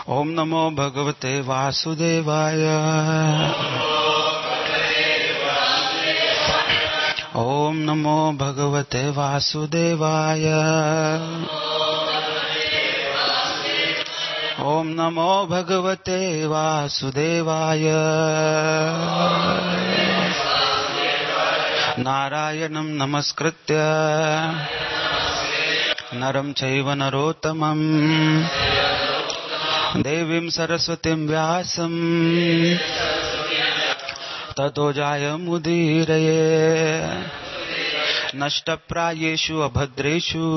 ओम नमो भगवते वासुदेवाय। ओम नमो भगवते वासुदेवाय। ओम नमो भगवते वासुदेवाय। नारायणं नमस्कृत्य नरं चैव नरोत्तमं देवीं सरस्वतीं व्यासं ततो जायमुदीरये। नष्टप्रायेषु अभद्रेषु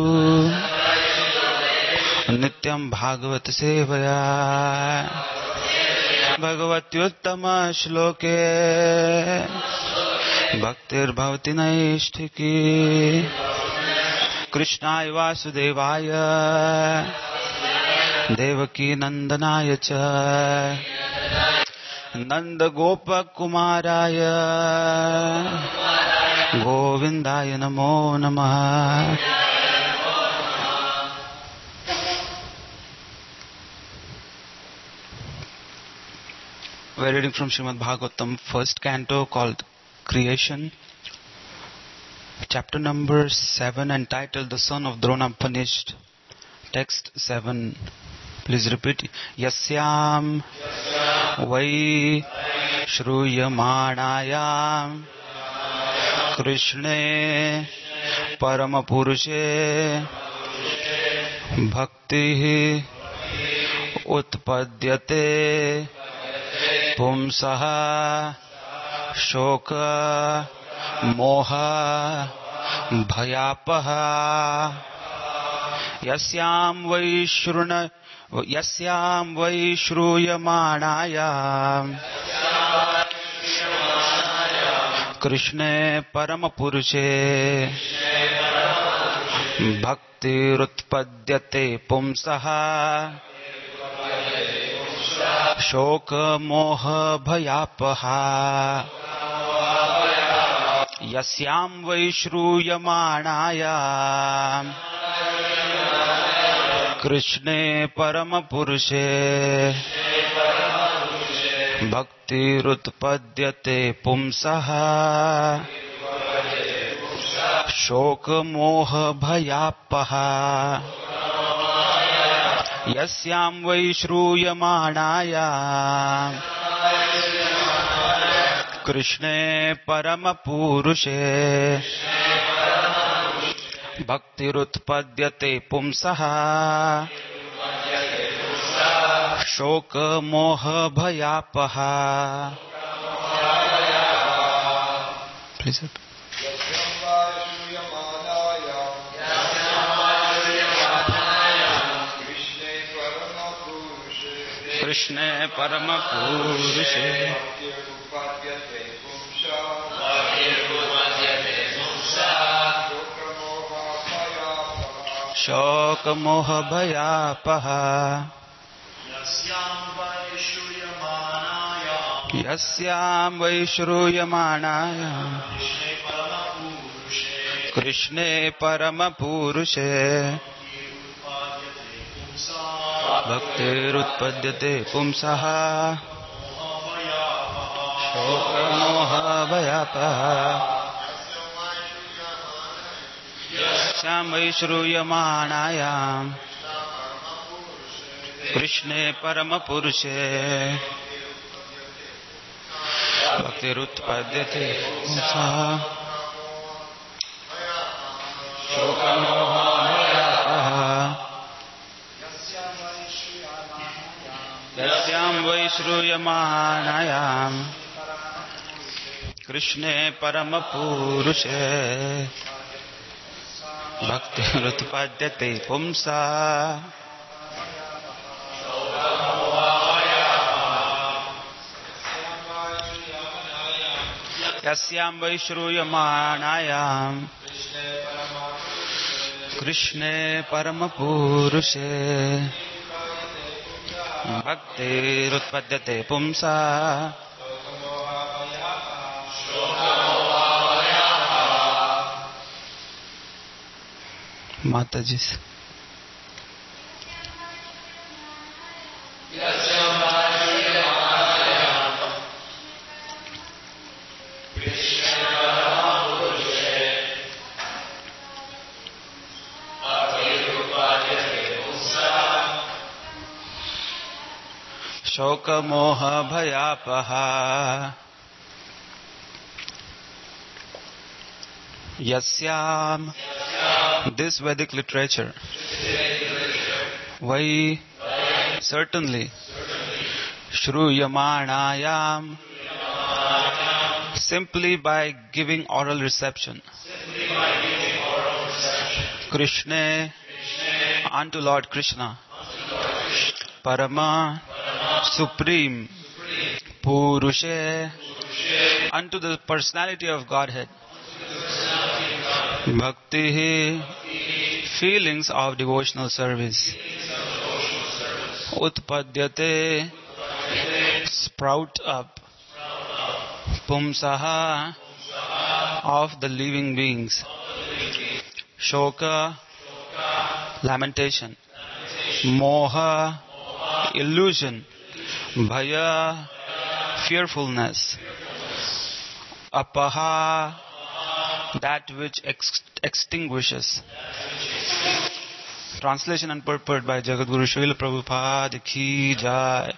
नित्यं भागवत सेवया। भगवत्युत्तम श्लोके भक्तिर्भवति नैष्ठिकी। कृष्णाय वासुदेवाय देवकी नंदनाय च नंद गोपकुमाराय गोविंदाय नमो नमः। We're reading from Srimad Bhagavatam, first canto called Creation, chapter number 7, entitled The Son of Drona Punished. Text 7. Please repeat. Yasyam vai shruyamānāyām Krishne paramapurushe bhakti utpadyate पुंसः शोक मोह भयापः। यस्यां वै श्रूयमाणायां कृष्णे परमपुरुषे भक्तिरुत्पद्यते पुंसः शोक मोह भयापहा। यस्यां वै श्रूयमाणायां कृष्णे परमपुरुषे भक्तिरुत्पद्यते पुंसः शोक मोह भयापहा। यस्यां वै श्रूयमाणायां कृष्णे परमपुरुषे भक्तिरुत्पद्यते पुंसः शोक मोह भयापहा। Please. कृष्णे परमपुरुषे शोक मोह भयापहा। यस्यां वै श्रूयमाणायां कृष्णे परमपुरुषे भक्तिरुत्पद्यते पुंसः शोक मोह भयापः। यस्यां वै श्रूयमाणायां कृष्णे परमपुरुषे भक्तिरुत्पद्यते पुंसः शोक मोह भयापः। यस्यां वै श्रूयमाणायां कृष्णे परमपुरुषे भक्तिरुत्पद्यते पुंसः यस्यां वै श्रूयमाणायां कृष्णे परमपुरुषे भक्तिरुत्पद्यते पुंसः माता जी से Shoka moha bhayapaha Yasyam. This Vedic literature. Vai. Certainly. Shruyamanayam. Simply by giving oral reception. Krishna. Unto Lord Krishna. Parama. Supreme. Purusha. Unto the personality of Godhead. Bhakti. Feelings of devotional service. Utpadyate. Sprout up. Pumsaha. Of the living beings. Shoka. Lamentation. Moha. Illusion. Bhaya. Fearfulness. Apaha. That which extinguishes. Translation and purport by Jagadguru Srila Prabhupada Ki Jai.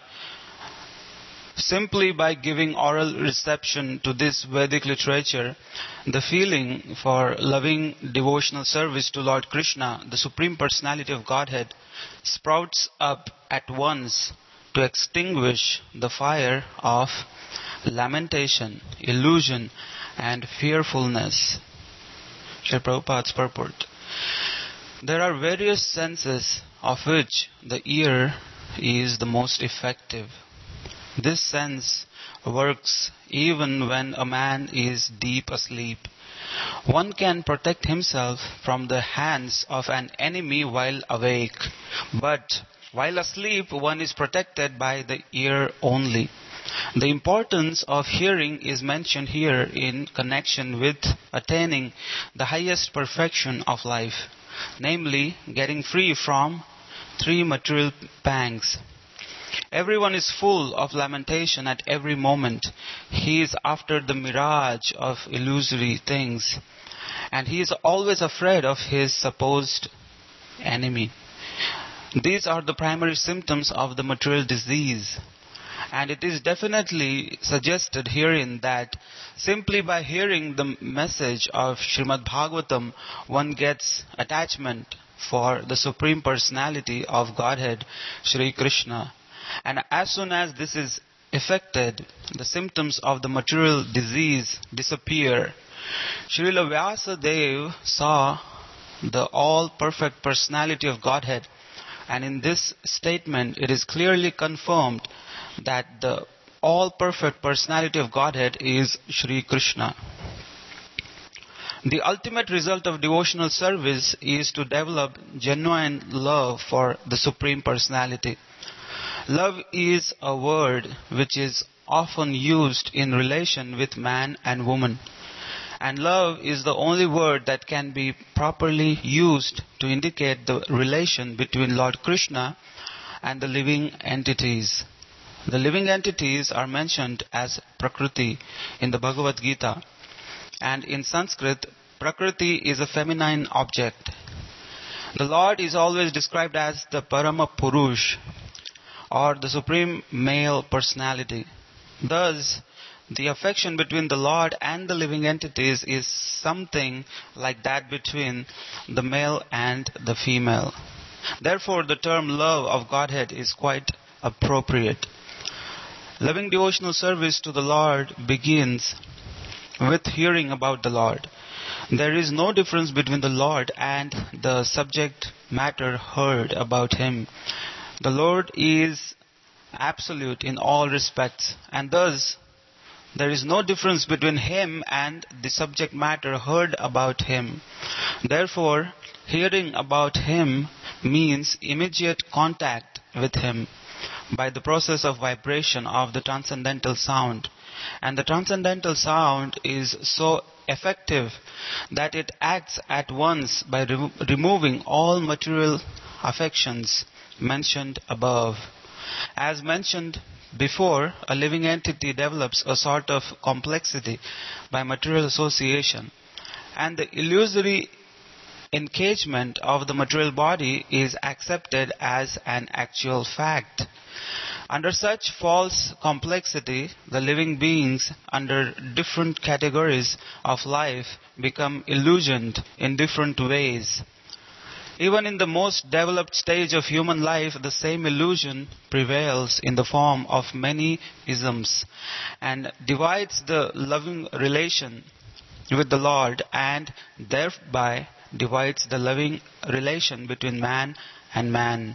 Simply by giving oral reception to this Vedic literature, the feeling for loving devotional service to Lord Krishna, the Supreme Personality of Godhead, sprouts up at once to extinguish the fire of lamentation, illusion, and fearfulness. Srila Prabhupada's purport. There are various senses of which the ear is the most effective. This sense works even when a man is deep asleep. One can protect himself from the hands of an enemy while awake, but while asleep one is protected by the ear only. The importance of hearing is mentioned here in connection with attaining the highest perfection of life, namely getting free from 3 material pangs. Everyone is full of lamentation at every moment. He is after the mirage of illusory things, and he is always afraid of his supposed enemy. These are the primary symptoms of the material disease. And it is definitely suggested herein that simply by hearing the message of Srimad Bhagavatam, one gets attachment for the Supreme Personality of Godhead, Shri Krishna. And as soon as this is effected, the symptoms of the material disease disappear. Srila Vyasadeva saw the all-perfect personality of Godhead, and in this statement it is clearly confirmed that the all-perfect personality of Godhead is Shri Krishna. The ultimate result of devotional service is to develop genuine love for the Supreme Personality. Love is a word which is often used in relation with man and woman. And love is the only word that can be properly used to indicate the relation between Lord Krishna and the living entities. The living entities are mentioned as Prakriti in the Bhagavad Gita. And in Sanskrit, Prakriti is a feminine object. The Lord is always described as the Parama Purush, or the Supreme Male Personality. Thus, the affection between the Lord and the living entities is something like that between the male and the female. Therefore, the term love of Godhead is quite appropriate. Loving devotional service to the Lord begins with hearing about the Lord. There is no difference between the Lord and the subject matter heard about Him. The Lord is absolute in all respects, and thus there is no difference between Him and the subject matter heard about Him. Therefore, hearing about Him means immediate contact with Him by the process of vibration of the transcendental sound. And the transcendental sound is so effective that it acts at once by removing all material affections mentioned above. As mentioned before, a living entity develops a sort of complexity by material association, and the illusory engagement of the material body is accepted as an actual fact. Under such false complexity, the living beings under different categories of life become illusioned in different ways. Even in the most developed stage of human life, the same illusion prevails in the form of many isms and divides the loving relation with the Lord and thereby divides the loving relation between man and man.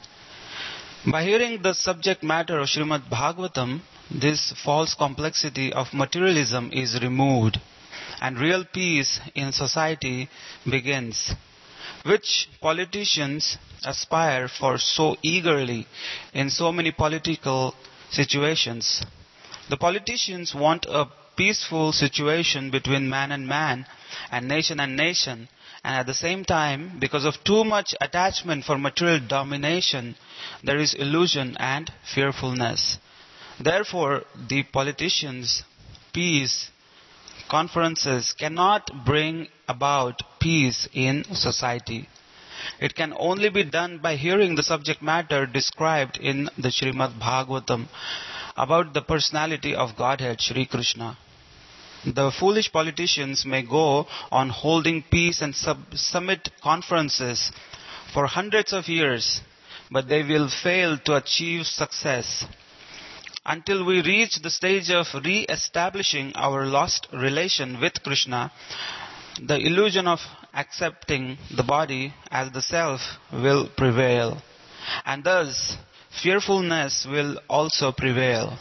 By hearing the subject matter of Srimad Bhagavatam, this false complexity of materialism is removed and real peace in society begins, which politicians aspire for so eagerly in so many political situations. The politicians want a peaceful situation between man and nation, and at the same time, because of too much attachment for material domination, there is illusion and fearfulness. Therefore, the politicians' peace conferences cannot bring about peace in society. It can only be done by hearing the subject matter described in the Srimad Bhagavatam about the personality of Godhead, Shri Krishna. The foolish politicians may go on holding peace and summit conferences for hundreds of years, but they will fail to achieve success. Until we reach the stage of re-establishing our lost relation with Krishna, the illusion of accepting the body as the self will prevail, and thus fearfulness will also prevail.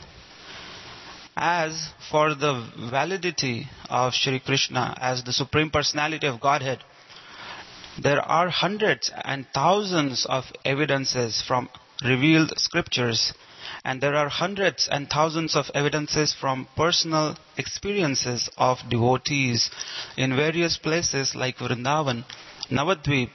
As for the validity of Shri Krishna as the Supreme Personality of Godhead, there are hundreds and thousands of evidences from revealed scriptures, and there are hundreds and thousands of evidences from personal experiences of devotees in various places like Vrindavan, Navadvip,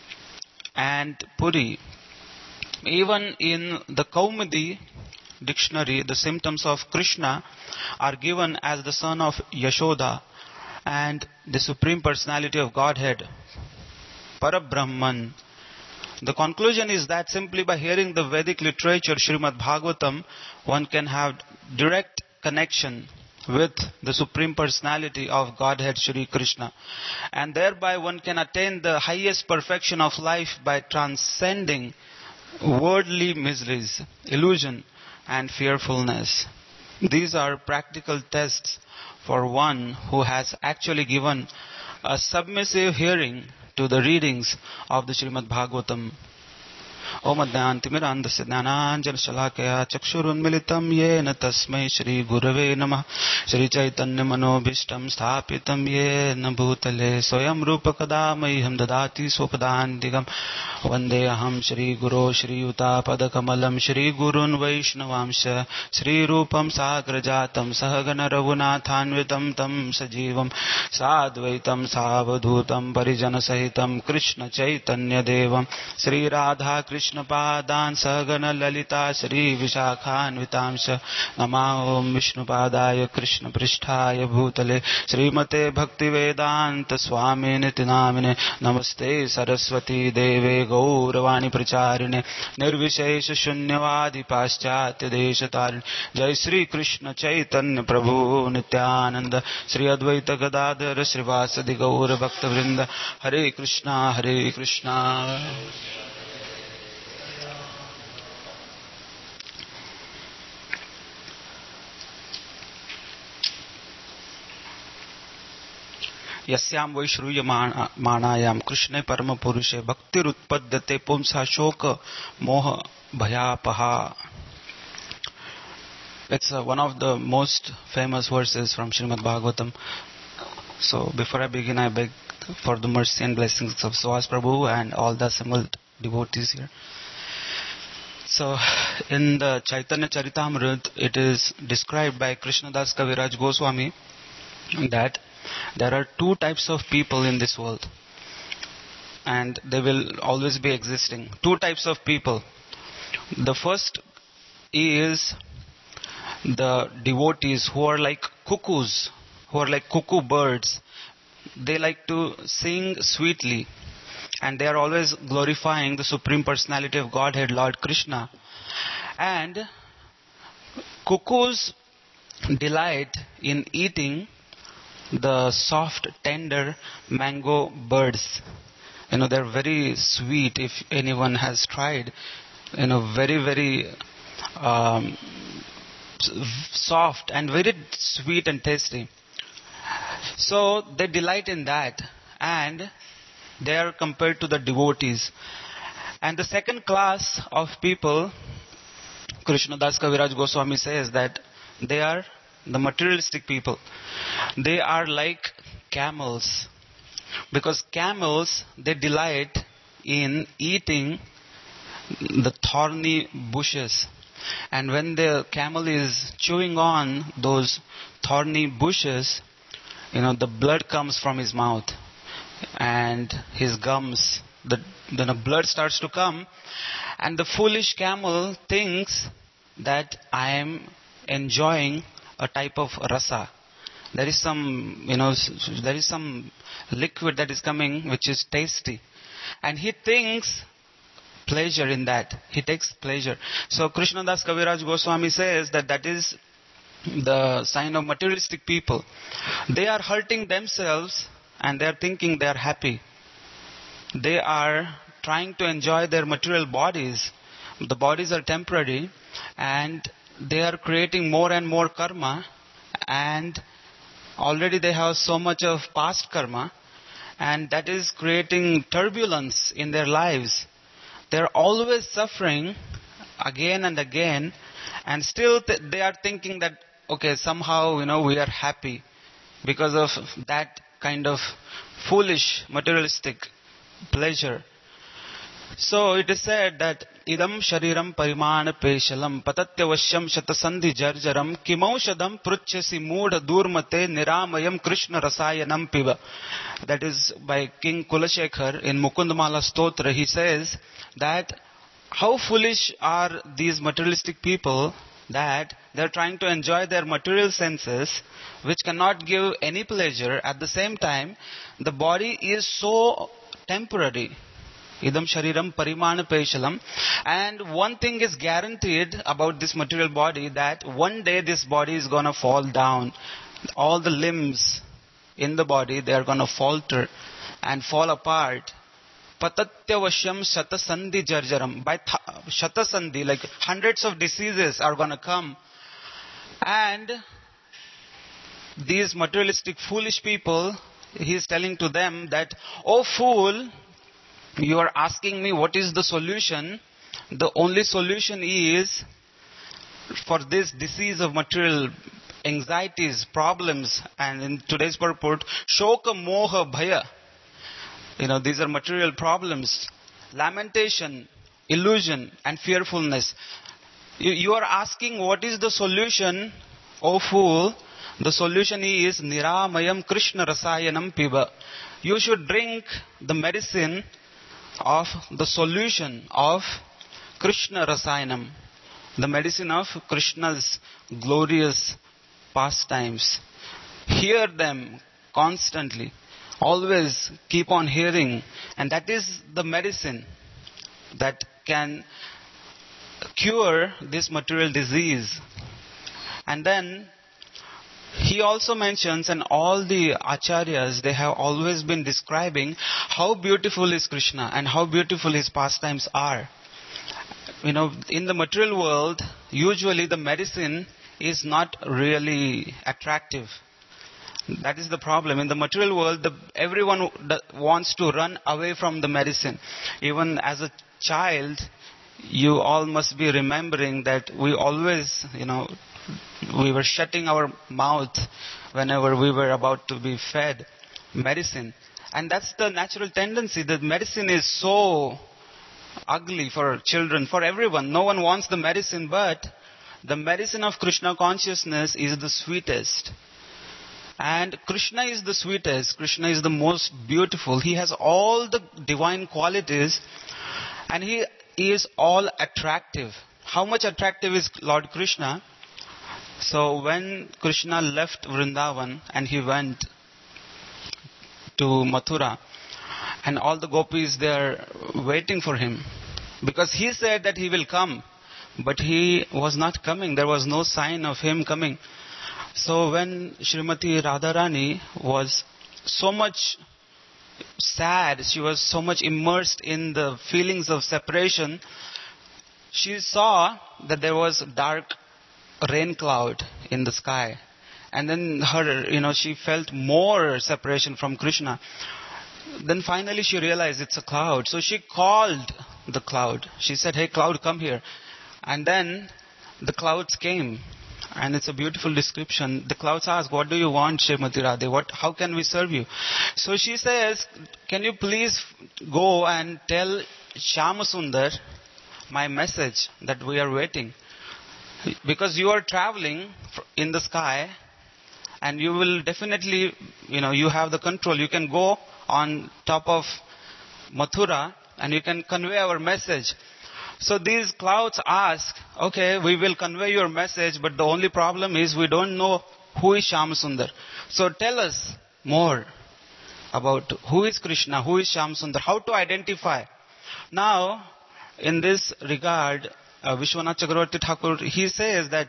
and Puri. Even in the Kaumudi dictionary, the symptoms of Krishna are given as the son of Yashoda and the Supreme Personality of Godhead, Parabrahman. The conclusion is that simply by hearing the Vedic literature, Srimad Bhagavatam, one can have direct connection with the Supreme Personality of Godhead, Shri Krishna. And thereby one can attain the highest perfection of life by transcending worldly miseries, illusion, and fearfulness. These are practical tests for one who has actually given a submissive hearing to the readings of the Srimad Bhagavatam. Om Adnyantimirandasya Jnananjana Shalakaya Chakshurunmilitam Yena Tasmai Shri Gurave Namah Shri Chaitanya Manobhishtam Sthapitam Yena Bhutale Swayam Rupa Kadamaiham Dadati Swapadantigam Vandeham Shri Guru Shri Yuta Padakamalam Shri Gurun Vaishnavamsha Shri Rupam Sagrajatam Sahagana Raghunathanvitam Tam Sajivam Sadvaitam Savadhutam Parijana Sahitam Krishna Chaitanya Devam Shri Radha Krishna Padan Sagana Lalita Shri Vishakhanvitamsha Namahom Vishnu Padaya Krishna Pristhaya Bhutale Srimate Bhakti Vedanta Swami Nitinamine Namaste Saraswati Deve Gauravani Pracharine Nirvishesha Shunyavadi Paschatya Deshatarine Jai Shri Krishna Chaitanya Prabhu Nityananda Shri Advaita Gadadhara Srivasadi Gaura Bhakta Vrinda Hare Krishna Hare Krishna. यस्याम वै श्रूयमाणायाम कृष्णे परम पुरुषे भक्तिरुत्पद्यते पुंसा शोक moha bhayapaha. It's one of the most famous verses from Srimad Bhagavatam. So before I begin, I beg for the mercy and blessings of Suvas Prabhu and all the assembled devotees here. So in the Chaitanya Charitamrita, it is described by Krishnadas Kaviraj Goswami that there are two types of people in this world, and they will always be existing. Two types of people. The first is the devotees who are like cuckoos, who are like cuckoo birds. They like to sing sweetly, and they are always glorifying the Supreme Personality of Godhead, Lord Krishna. And cuckoos delight in eating the soft, tender mango birds. They're very sweet. If anyone has tried, very, very um, soft and very sweet and tasty. So they delight in that, and they are compared to the devotees. And the second class of people, Krishnadas Kaviraj Goswami says that they are the materialistic people. They are like camels, because camels, they delight in eating the thorny bushes. And when the camel is chewing on those thorny bushes, the blood comes from his mouth and his gums. Then the blood starts to come, and the foolish camel thinks that I am enjoying a type of rasa. There is some liquid that is coming which is tasty, and he thinks pleasure in that. He takes pleasure. So Krishnadas Kaviraj Goswami says that is the sign of materialistic people. They are hurting themselves and they are thinking they are happy. They are trying to enjoy their material bodies. The bodies are temporary, and they are creating more and more karma, and already they have so much of past karma, and that is creating turbulence in their lives. They are always suffering again and again, and still they are thinking that, okay, somehow, we are happy because of that kind of foolish materialistic pleasure. So it is said that idam shariram parimana peshalam patatyavashyam shatasandhi jarjaram kimaushadam pruchyasi moodha durmate niramayam krishna rasayanam piva. That is by King Kulashekar in Mukundamala Stotra. He says that how foolish are these materialistic people, that they are trying to enjoy their material senses which cannot give any pleasure. At the same time, the body is so temporary. Idam shariram parimana peshalam. And one thing is guaranteed about this material body, that one day this body is going to fall down. All the limbs in the body, they are going to falter and fall apart. Patatyavashyam shatasandhi jarjaram. By shatasandhi, like hundreds of diseases are going to come. And these materialistic foolish people, he is telling to them that, oh fool, you are asking me what is the solution. The only solution is for this disease of material anxieties, problems, and in today's purport, shoka, moha, bhaya. These are material problems, lamentation, illusion, and fearfulness. You are asking what is the solution, O fool. The solution is niramayam krishna rasayanam piba. You should drink the medicine of the solution of Krishna Rasayanam, the medicine of Krishna's glorious pastimes. Hear them constantly, always keep on hearing, and that is the medicine that can cure this material disease. And then he also mentions, and all the acharyas, they have always been describing how beautiful is Krishna and how beautiful his pastimes are. In the material world, usually the medicine is not really attractive. That is the problem. In the material world, everyone wants to run away from the medicine. Even as a child, you all must be remembering that we always, we were shutting our mouth whenever we were about to be fed medicine. And that's the natural tendency. The medicine is so ugly for children, for everyone. No one wants the medicine, but the medicine of Krishna consciousness is the sweetest. And Krishna is the sweetest. Krishna is the most beautiful. He has all the divine qualities, and he is all attractive. how much attractive is Lord Krishna? So when Krishna left Vrindavan and he went to Mathura, and all the gopis they are waiting for him, because he said that he will come, but he was not coming. There was no sign of him coming. So when Srimati Radharani was so much sad, she was so much immersed in the feelings of separation, she saw that there was a dark rain cloud in the sky. And then she felt more separation from Krishna. Then finally she realized it's a cloud. So she called the cloud. She said, "Hey cloud, come here." And then the clouds came. And it's a beautiful description. The clouds ask, "What do you want, Srimati Radhe? How can we serve you?" So she says, "Can you please go and tell Shyamasundar my message that we are waiting? Because you are traveling in the sky and you will definitely, you have the control. You can go on top of Mathura and you can convey our message." So these clouds ask, "Okay, we will convey your message, but the only problem is we don't know who is Shyamasundar. So tell us more about who is Krishna, who is Shyamasundar, how to identify." Now, in this regard, Vishwanath Chakravarti Thakur, he says that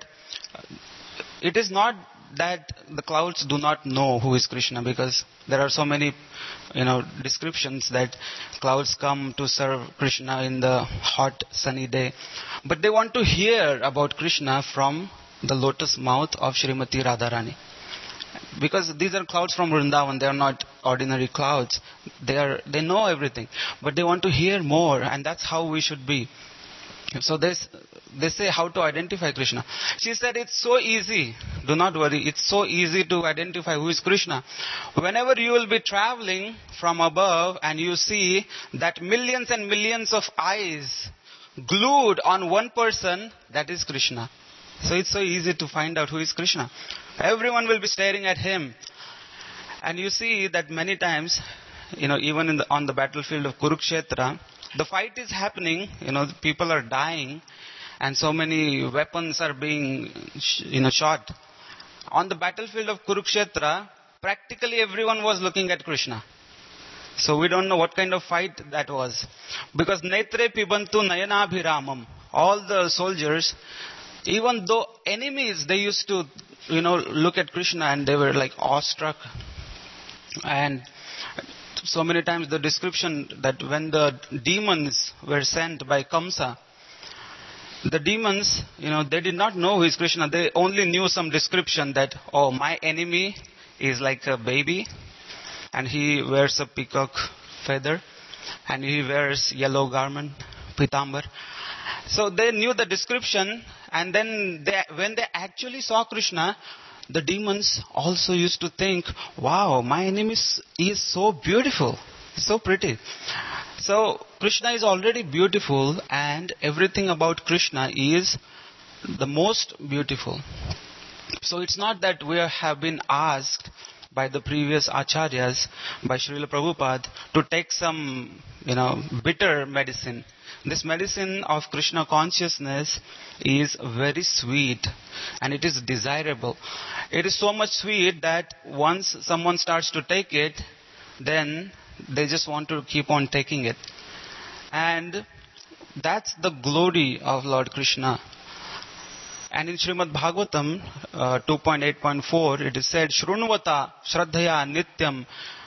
it is not that the clouds do not know who is Krishna, because there are so many, descriptions that clouds come to serve Krishna in the hot sunny day. But they want to hear about Krishna from the lotus mouth of Srimati Radharani. Because these are clouds from Vrindavan, they are not ordinary clouds. They know everything. But they want to hear more, and that's how we should be. So they say how to identify Krishna. She said it's so easy. Do not worry. It's so easy to identify who is Krishna. Whenever you will be traveling from above and you see that millions and millions of eyes glued on one person, that is Krishna. So it's so easy to find out who is Krishna. Everyone will be staring at him. And you see that many times, even on the battlefield of Kurukshetra, the fight is happening, people are dying, and so many weapons are being, shot. On the battlefield of Kurukshetra, practically everyone was looking at Krishna. So we don't know what kind of fight that was. Because Netre Pibantu Nayanabhiramam, all the soldiers, even though enemies, they used to, look at Krishna and they were like awestruck. And so many times the description that when the demons were sent by Kamsa, the demons, they did not know who is Krishna. They only knew some description that, oh, my enemy is like a baby and he wears a peacock feather and he wears yellow garment, pitambar. So they knew the description, and then when they actually saw Krishna, the demons also used to think, wow, my enemy is so beautiful, so pretty. So Krishna is already beautiful, and everything about Krishna is the most beautiful. So it's not that we have been asked by the previous acharyas, by Srila Prabhupada, to take some, bitter medicine. This medicine of Krishna consciousness is very sweet and it is desirable. It is so much sweet that once someone starts to take it, then they just want to keep on taking it. And that's the glory of Lord Krishna. And in Srimad Bhagavatam 2.8.4, it is said, Shrunvata Shraddhaya Nityam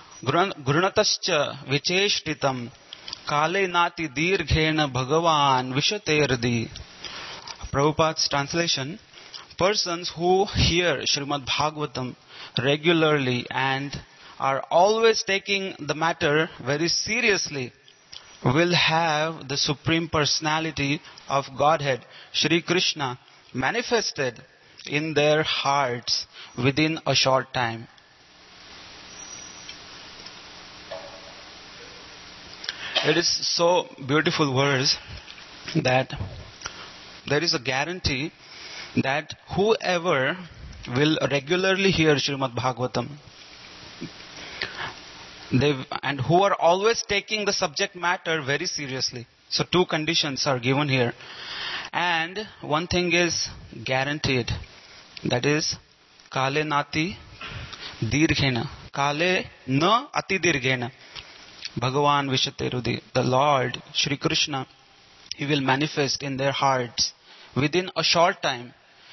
Grunatascha Vicheshtitam Kale Nati Dirghena Bhagavan Vishaterdi. Prabhupada's translation: persons who hear Srimad Bhagavatam regularly and are always taking the matter very seriously will have the Supreme Personality of Godhead, Shri Krishna, manifested in their hearts within a short time. It is so beautiful verse that there is a guarantee that whoever will regularly hear Srimad Bhagavatam, and who are always taking the subject matter very seriously. So two conditions are given here. And one thing is guaranteed. That is, Kale Nati Dirghena. Kale Na Ati Dirghena. Bhagavan Vishaterudi. The Lord, Shri Krishna, He will manifest in their hearts within a short time.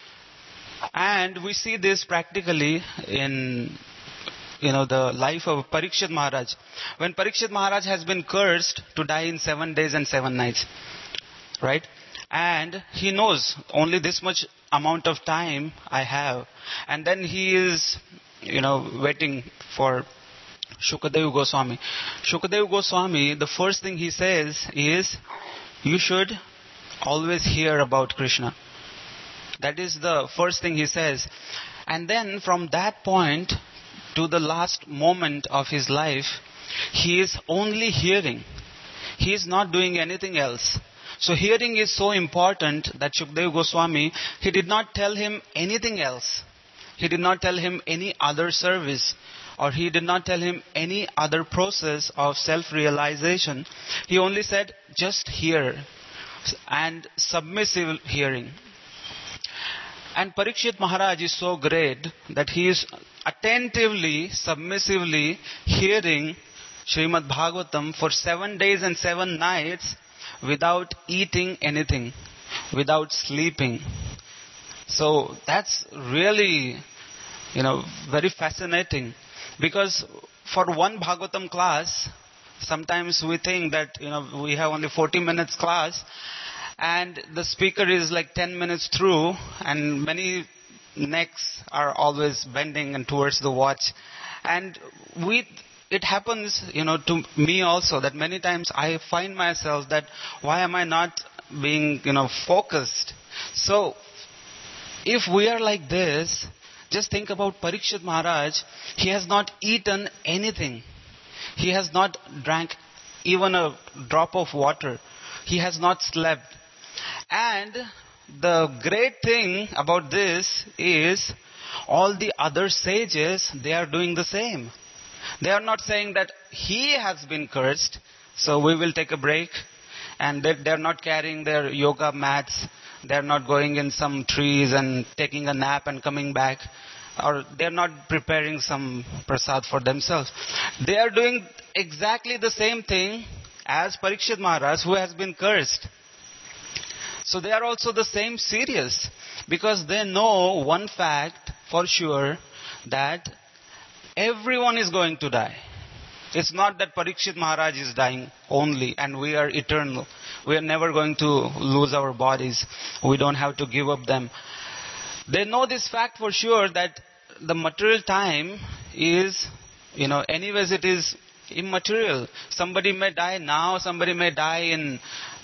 And we see this practically in the life of Parikshit Maharaj. When Parikshit Maharaj has been cursed to die in 7 days and 7 nights. Right? And he knows only this much amount of time I have. And then he is, waiting for Shukadeva Goswami. Shukadeva Goswami, the first thing he says is, you should always hear about Krishna. That is the first thing he says. And then from that point to the last moment of his life, he is only hearing. He is not doing anything else. So hearing is so important that Shukadeva Goswami, he did not tell him anything else. He did not tell him any other service, or he did not tell him any other process of self-realization. He only said, just hear, and submissive hearing. And Parikshit Maharaj is so great that he is attentively, submissively hearing Srimad Bhagavatam for 7 days and 7 nights without eating anything, without sleeping. So that's really, very fascinating. Because for one Bhagavatam class, sometimes we think that, we have only 40 minutes class, and the speaker is like 10 minutes through, and many necks are always bending and towards the watch. And it happens, to me also, that many times I find myself that why am I not being, focused? So, if we are like this, just think about Parikshit Maharaj. He has not eaten anything. He has not drank even a drop of water. He has not slept. And the great thing about this is all the other sages, they are doing the same. They are not saying that he has been cursed, so we will take a break. And they are not carrying their yoga mats. They are not going in some trees and taking a nap and coming back. Or they are not preparing some prasad for themselves. They are doing exactly the same thing as Parikshit Maharaj, who has been cursed. So they are also the same serious, because they know one fact for sure, that everyone is going to die. It's not that Parikshit Maharaj is dying only and we are eternal. We are never going to lose our bodies. We don't have to give up them. They know this fact for sure, that the material time is, anyways it is immaterial. Somebody may die now, somebody may die in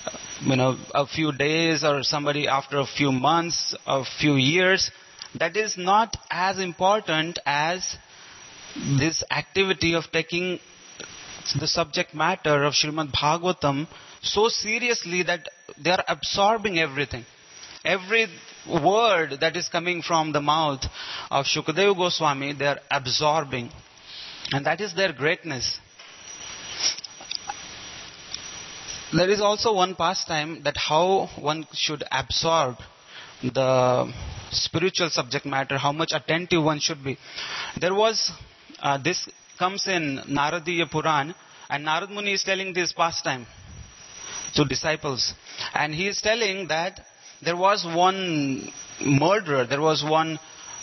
a few days, or somebody after a few months, a few years. That is not as important as this activity of taking the subject matter of Srimad Bhagavatam so seriously that they are absorbing everything. Every word that is coming from the mouth of Shukadeva Goswami, they are absorbing. And that is their greatness. There is also one pastime that how one should absorb the spiritual subject matter, how much attentive one should be. There was, this comes in Naradiya Puran, and Narad Muni is telling this pastime to disciples. And he is telling that there was one murderer, there was one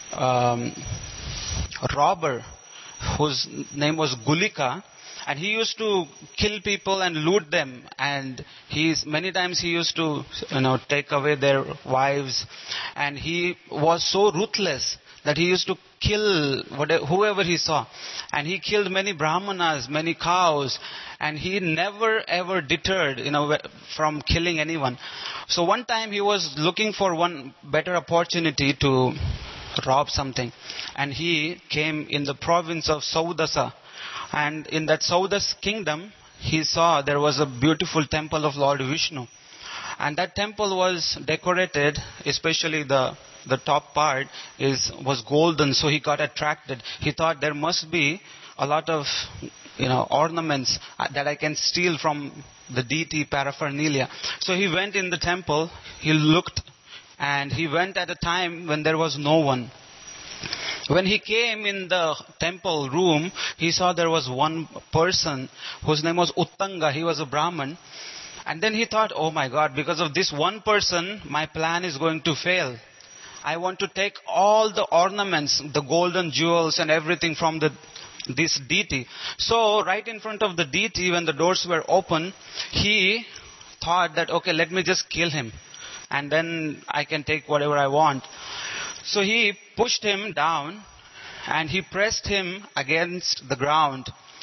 robber whose name was Gulika, and he used to kill people and loot them, and many times he used to take away their wives, and he was so ruthless that he used to kill whoever he saw. And he killed many brahmanas, many cows, and he never ever deterred from killing anyone. So one time he was looking for one better opportunity to rob something, and he came in the province of Saudasa. And in that Saudas kingdom, he saw there was a beautiful temple of Lord Vishnu. And that temple was decorated, especially the top part was golden, so he got attracted. He thought there must be a lot of ornaments that I can steal from the deity paraphernalia. So he went in the temple, he looked, and he went at a time when there was no one. When he came in the temple room, he saw there was one person whose name was Uttanga. He was a Brahmin. And then he thought, oh my God, because of this one person, my plan is going to fail. I want to take all the ornaments, the golden jewels and everything from this deity. So right in front of the deity, when the doors were open, he thought that, okay, let me just kill him. And then I can take whatever I want. So he pushed him down and he pressed him against the ground,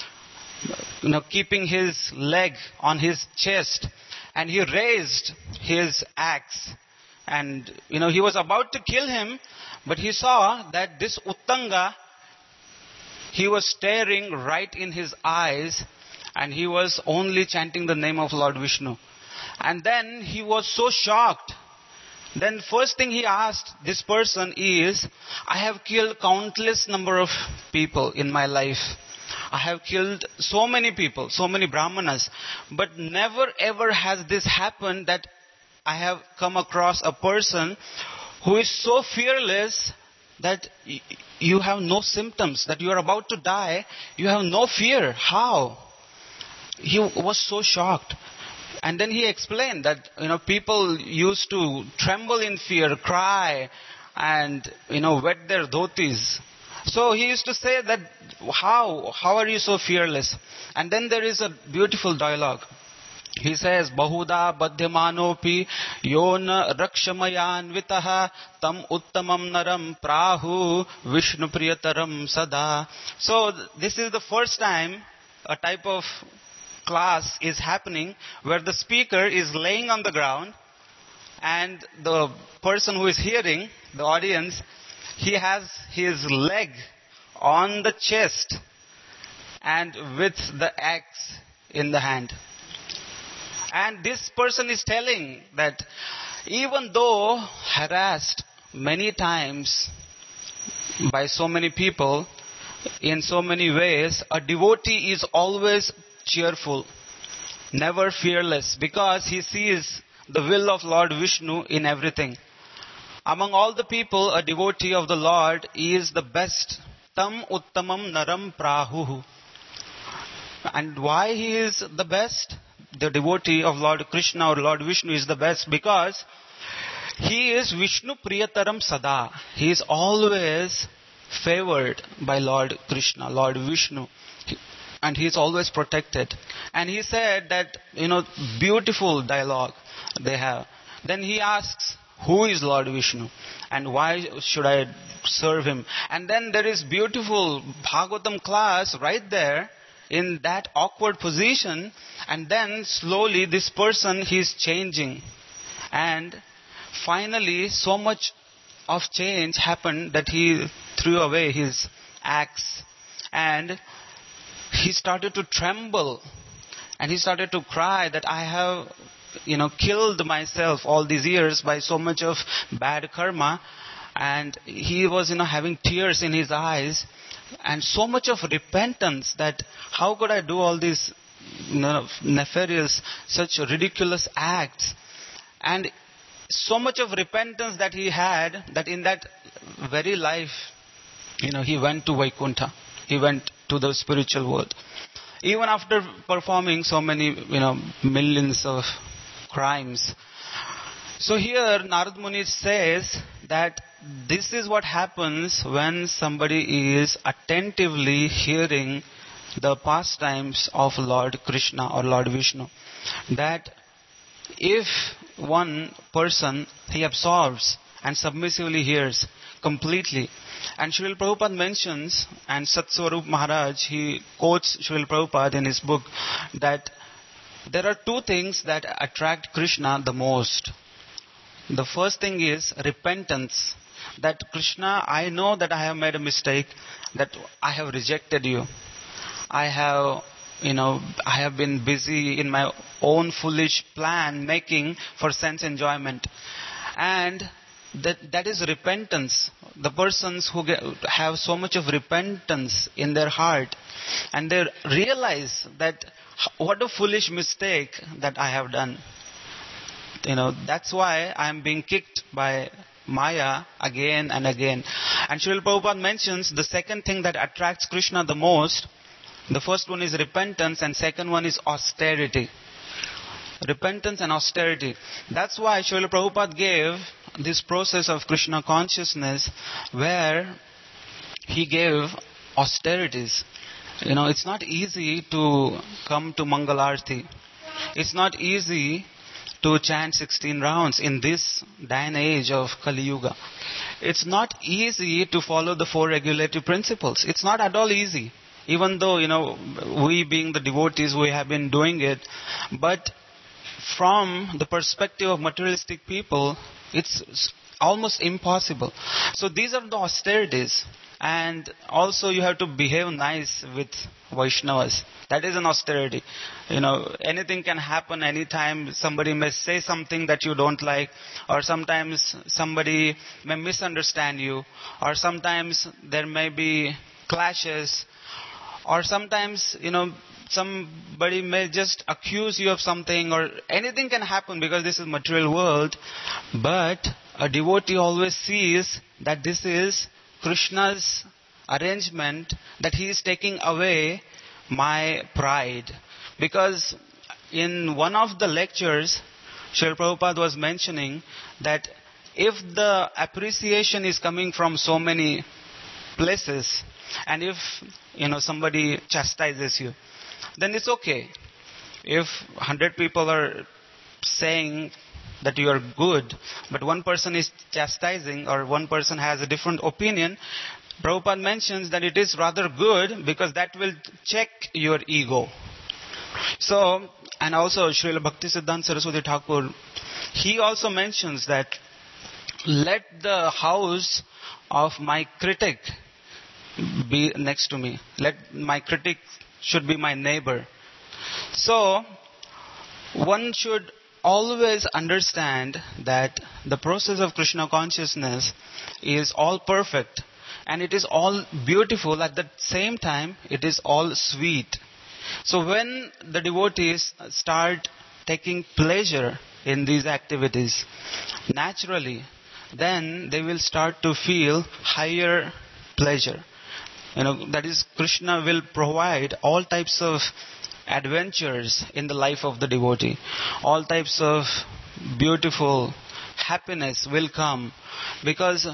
keeping his leg on his chest. And he raised his axe. And, he was about to kill him, but he saw that this Uttanga, he was staring right in his eyes and he was only chanting the name of Lord Vishnu. And then he was so shocked. Then first thing he asked this person is, I have killed countless number of people in my life. I have killed so many people, so many Brahmanas. But never ever has this happened that I have come across a person who is so fearless that you have no symptoms, that you are about to die. You have no fear. How? He was so shocked. And then he explained that, people used to tremble in fear, cry, and, wet their dhotis. So he used to say that, how are you so fearless? And then there is a beautiful dialogue. He says, Bahuda badhyamanopi yona rakshamayan vitaha tam uttamam naram prahu Vishnu priyataram sada. So this is the first time a type of class is happening where the speaker is laying on the ground and the person who is hearing, the audience, he has his leg on the chest and with the axe in the hand. And this person is telling that even though harassed many times by so many people, in so many ways, a devotee is always cheerful, never fearless, because he sees the will of Lord Vishnu in everything. Among all the people, a devotee of the Lord is the best. Tam uttamam naram prahuhu. And why he is the best? The devotee of Lord Krishna or Lord Vishnu is the best because he is Vishnu priyataram sada. He is always favored by Lord Krishna, Lord Vishnu. And he is always protected. And he said that, beautiful dialogue they have. Then he asks, who is Lord Vishnu? And why should I serve him? And then there is beautiful Bhagavatam class right there in that awkward position. And then slowly this person, he is changing. And finally so much of change happened that he threw away his axe. And he started to tremble. And he started to cry that I have, killed myself all these years by so much of bad karma. And he was, having tears in his eyes. And so much of repentance that how could I do all these, nefarious, such ridiculous acts. And so much of repentance that he had that in that very life, he went to Vaikuntha. He went to the spiritual world. Even after performing so many, millions of crimes. So here Narad Muni says that this is what happens when somebody is attentively hearing the pastimes of Lord Krishna or Lord Vishnu. That if one person, he absorbs and submissively hears completely. And Srila Prabhupada mentions, and Satswarup Maharaj, he quotes Srila Prabhupada in his book, that there are two things that attract Krishna the most. The first thing is repentance. That Krishna, I know that I have made a mistake, that I have rejected you. I have been busy in my own foolish plan making for sense enjoyment. And that is repentance. the persons who have so much of repentance in their heart, and they realize that what a foolish mistake that I have done. That's why I am being kicked by Maya again and again. And Srila Prabhupada mentions the second thing that attracts Krishna the most. The first one is repentance, and second one is austerity. Repentance and austerity. That's why Srila Prabhupada gave this process of Krishna consciousness, where he gave austerities. It's not easy to come to Mangalarti. It's not easy to chant 16 rounds in this day and age of Kali Yuga. It's not easy to follow the 4 regulative principles. It's not at all easy. Even though, we being the devotees, we have been doing it. But from the perspective of materialistic people, it's almost impossible. So these are the austerities. And also you have to behave nice with Vaishnavas. That is an austerity. Anything can happen anytime. Somebody may say something that you don't like, or sometimes somebody may misunderstand you, or sometimes there may be clashes, or sometimes, somebody may just accuse you of something, or anything can happen because this is material world. But a devotee always sees that this is Krishna's arrangement, that he is taking away my pride. Because in one of the lectures, Srila Prabhupada was mentioning that if the appreciation is coming from so many places, and if somebody chastises you, then it's okay. If 100 people are saying that you are good, but one person is chastising, or one person has a different opinion, Prabhupada mentions that it is rather good, because that will check your ego. So, and also Srila Bhaktisiddhanta Saraswati Thakur, he also mentions that let the house of my critic be next to me. Let my critic should be my neighbor. So, one should always understand that the process of Krishna consciousness is all perfect, and it is all beautiful. At the same time, it is all sweet. So when the devotees start taking pleasure in these activities, naturally, then they will start to feel higher pleasure. That is, Krishna will provide all types of adventures in the life of the devotee. All types of beautiful happiness will come, because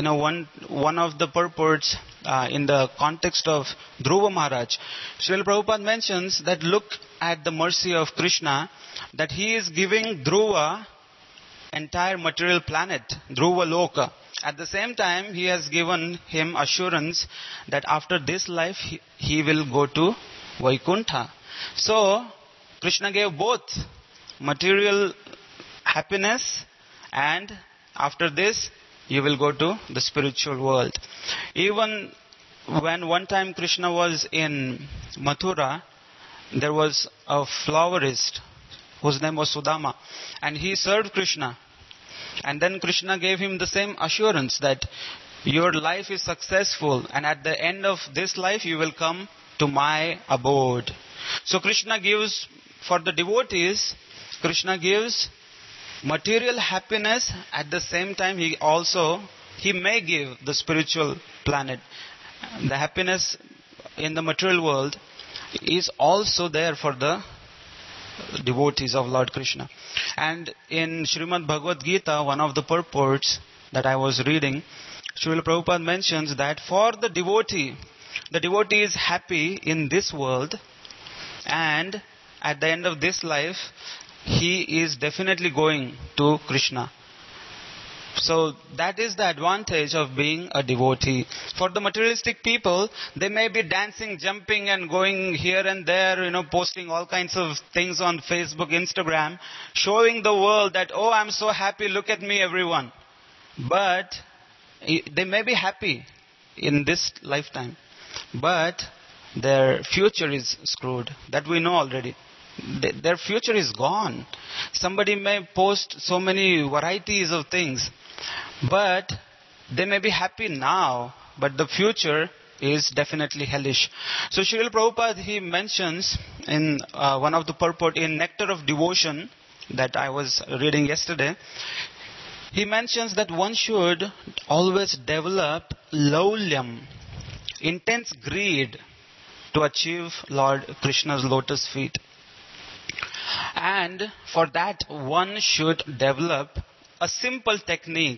one of the purports in the context of Dhruva Maharaj, Srila Prabhupada mentions that look at the mercy of Krishna, that he is giving Dhruva entire material planet, Dhruva Loka. At the same time, he has given him assurance that after this life he will go to Vaikuntha. So, Krishna gave both material happiness, and after this, you will go to the spiritual world. Even when one time Krishna was in Mathura, there was a flowerist whose name was Sudama, and he served Krishna. And then Krishna gave him the same assurance that your life is successful, and at the end of this life you will come to my abode. So Krishna gives, for the devotees, Krishna gives material happiness. At the same time, he may give the spiritual planet. The happiness in the material world is also there for the devotees of Lord Krishna. And in Srimad Bhagavad Gita, one of the purports that I was reading, Srila Prabhupada mentions that for the devotee is happy in this world, and at the end of this life, he is definitely going to Krishna. So that is the advantage of being a devotee. For the materialistic people, they may be dancing, jumping and going here and there, posting all kinds of things on Facebook, Instagram, showing the world that, oh, I'm so happy, look at me, everyone. But they may be happy in this lifetime, but their future is screwed. That we know already. Their future is gone. Somebody may post so many varieties of things, but They may be happy now, but the future is definitely hellish. So Srila Prabhupada, he mentions in one of the purport in Nectar of Devotion that I was reading yesterday, he mentions that one should always develop laulyam, intense greed, to achieve Lord Krishna's lotus feet. And for that one should develop a simple technique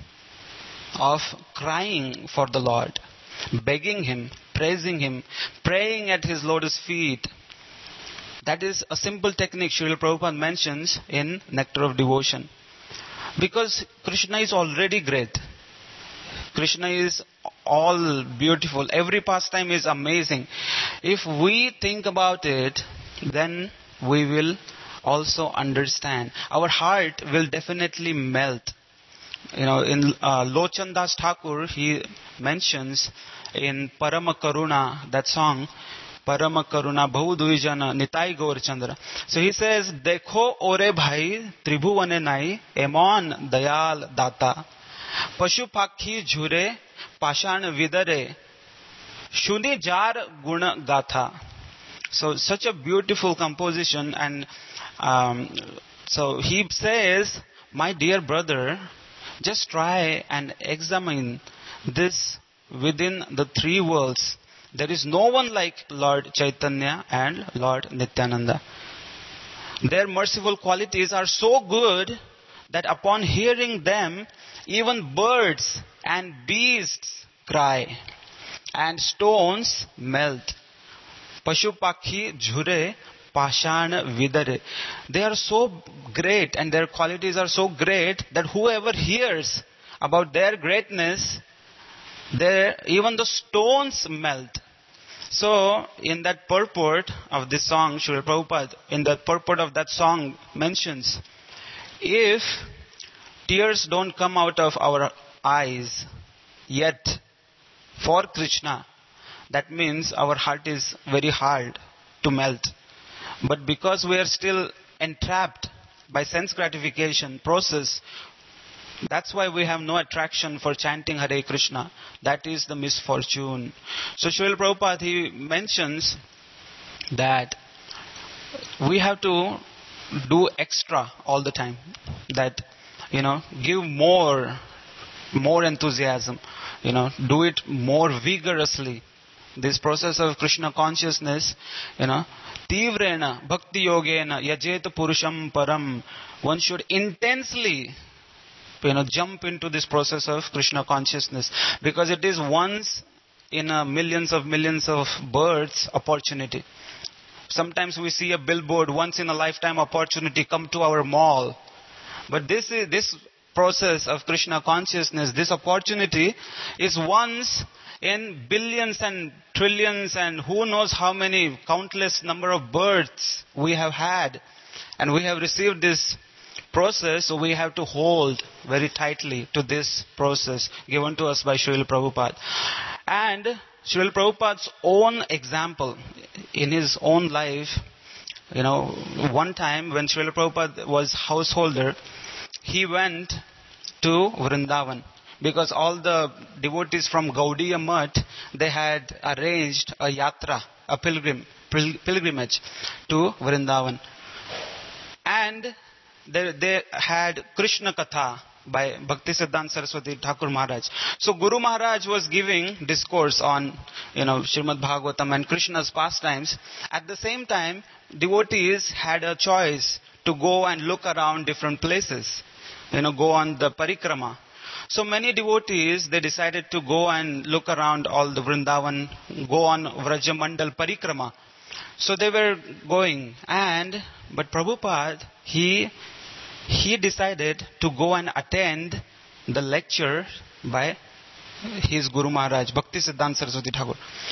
of crying for the Lord, begging Him, praising Him, praying at His lotus feet. That is a simple technique Srila Prabhupada mentions in Nectar of Devotion. Because Krishna is already great. Krishna is all beautiful. Every pastime is amazing. If we think about it, then we will also understand. Our heart will definitely melt. In Lochan Das Thakur, he mentions in Parama Karuna, that song, Parama Karuna Bhavu Duijana Nitai Gaur Chandra. So he says, Dekho ore bhai tribhuvane nai emon dayal data. Pashu pakhi jhure pashan vidare shuni jar guna gatha. So such a beautiful composition, and so he says, my dear brother, just try and examine this within the three worlds. There is no one like Lord Chaitanya and Lord Nityananda. Their merciful qualities are so good that upon hearing them, even birds and beasts cry, and stones melt. Pashupakhi jhure pashan vidare. They are so great, and their qualities are so great that whoever hears about their greatness, even the stones melt. So, in that purport of this song, Srila Prabhupada, in the purport of that song mentions, if tears don't come out of our eyes yet for Krishna, that means our heart is very hard to melt. But because we are still entrapped by sense gratification process, that's why we have no attraction for chanting Hare Krishna. That is the misfortune. So Srila Prabhupada, he mentions that we have to do extra all the time. That, give more enthusiasm. Do it more vigorously. This process of Krishna consciousness, Tivrena Bhakti Yogena Yajet Purusham Param. One should intensely jump into this process of Krishna consciousness, because it is once in a millions of births opportunity. Sometimes we see a billboard, once in a lifetime opportunity, come to our mall. But this process of Krishna consciousness, this opportunity is once in billions and trillions and who knows how many countless number of births we have had, and we have received this process, so we have to hold very tightly to this process given to us by Srila Prabhupada. And Srila Prabhupada's own example in his own life, one time when Srila Prabhupada was householder, he went to Vrindavan, because all the devotees from Gaudiya Mutt, they had arranged a yatra, a pilgrimage to Vrindavan. And they had Krishna Katha by Bhaktisiddhanta Saraswati Thakur Maharaj. So Guru Maharaj was giving discourse on, Srimad Bhagavatam and Krishna's pastimes. At the same time, devotees had a choice to go and look around different places, go on the parikrama. So many devotees, they decided to go and look around all the Vrindavan, go on Vrajamandal parikrama. So they were going, but Prabhupada, he decided to go and attend the lecture by his Guru Maharaj, Bhaktisiddhanta Saraswati Thakur.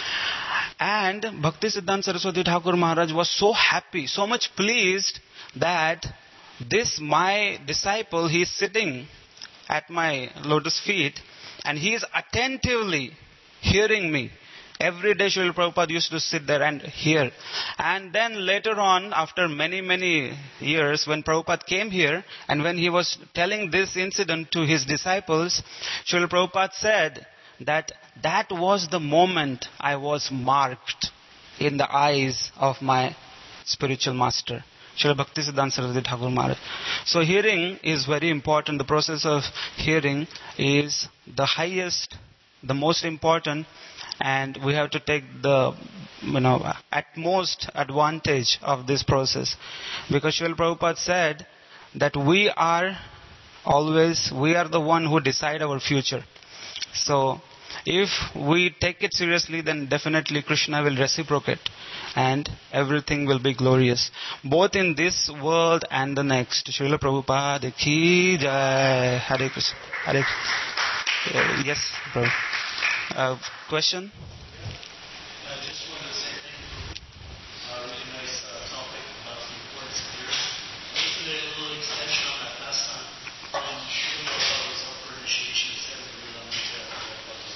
And Bhaktisiddhanta Saraswati Thakur Maharaj was so happy, so much pleased that this my disciple, he is sitting at my lotus feet and he is attentively hearing me. Every day Srila Prabhupada used to sit there and hear. And then later on, after many, many years, when Prabhupada came here, and when he was telling this incident to his disciples, Srila Prabhupada said that was the moment I was marked in the eyes of my spiritual master, Srila Bhaktisiddhanta Saraswati Thakur Maharaj. So hearing is very important. The process of hearing is the highest, the most important, and we have to take the utmost advantage of this process. Because Srila Prabhupada said that we are the one who decide our future. So if we take it seriously, then definitely Krishna will reciprocate and everything will be glorious, both in this world and the next. Srila Prabhupada ki jai. Hare Krishna. Hare Krishna. Yes, Prabhu. Question? I just wanted to say thank you. Really nice topic about the importance of hearing. Just a little extension on that last time. When Srila was up for initiation, he said that we don't need to have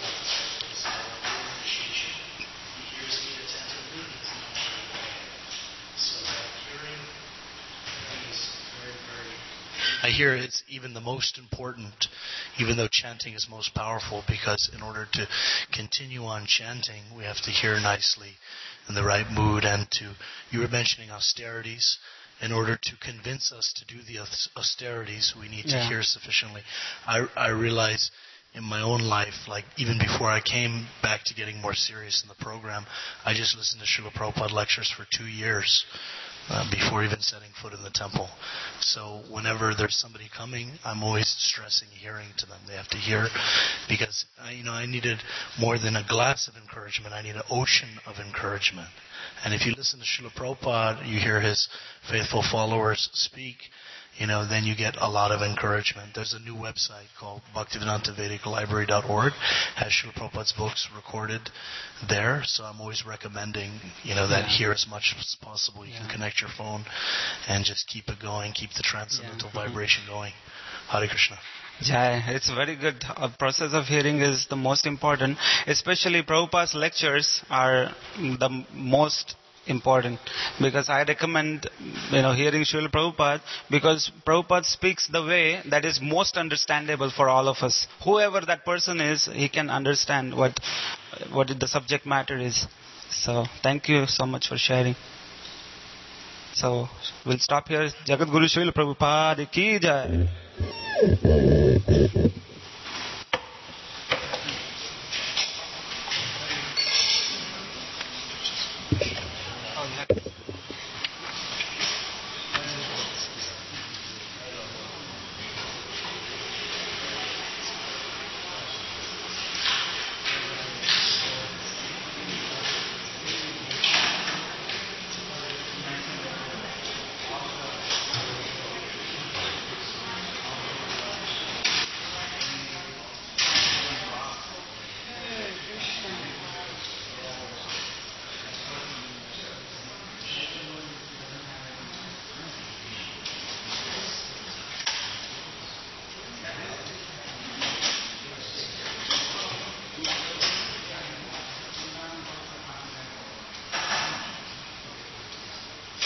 initiation. He hears me attentively, he does not hear me. So hearing is very, very... I hear it's even the most important, even though chanting is most powerful, because in order to continue on chanting, we have to hear nicely in the right mood. And you were mentioning austerities. In order to convince us to do the austerities, we need to hear sufficiently. I realize in my own life, like even before I came back to getting more serious in the program, I just listened to Srila Prabhupada lectures for 2 years. Before even setting foot in the temple. So whenever there's somebody coming, I'm always stressing hearing to them. They have to hear, because I needed more than a glass of encouragement. I need an ocean of encouragement. And if you listen to Srila Prabhupada, you hear his faithful followers speak, then you get a lot of encouragement. There's a new website called BhaktivedantaVedicLibrary.org. Has Srila Prabhupada's books recorded there. So I'm always recommending, that here as much as possible. You can connect your phone and just keep it going, keep the transcendental vibration going. Hare Krishna. Jai. It's very good. A process of hearing is the most important. Especially Prabhupada's lectures are the most important, because I recommend hearing Srila Prabhupada, because Prabhupada speaks the way that is most understandable for all of us. Whoever that person is, he can understand what the subject matter is. So thank you so much for sharing. So we'll stop here. Jagat Guru Srila Prabhupada ki jai.